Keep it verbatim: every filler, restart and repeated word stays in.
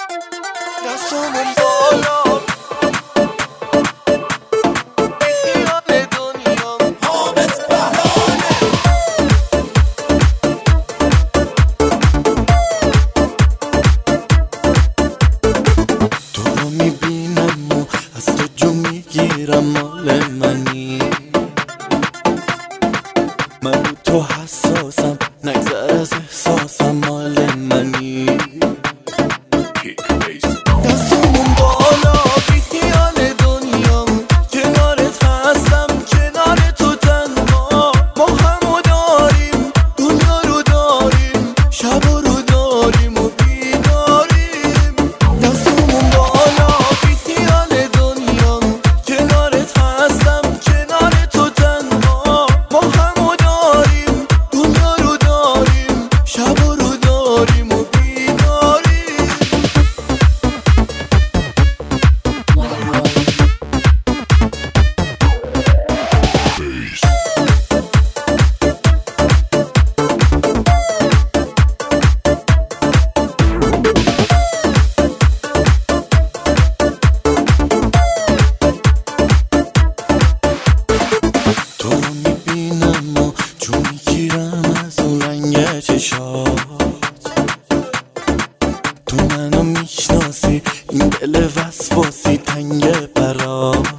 دستامون بالا بیخیال دنیا حامد بهانه. تو رو میبینم و از تو جو میگیرم، مال منی، من رو تو حساسم، نگذر از احساسم، مال منی. دستمون بالا بیخیال دنیا، کنارت هستم کنار تو تنها، ما همو داریم دنیا رو داریم، شب رو داریم و بیداریم. دستمون بالا بیخیال دنیا، کنارت هستم کنار تو تنها، ما همو داریم دنیا رو داریم، شب رو داریم و بیداریم. تو رو میبینم و جو میگیرم از اون رنگ چشات، تو منو میشناسی این دل وسواسی تنگ برات.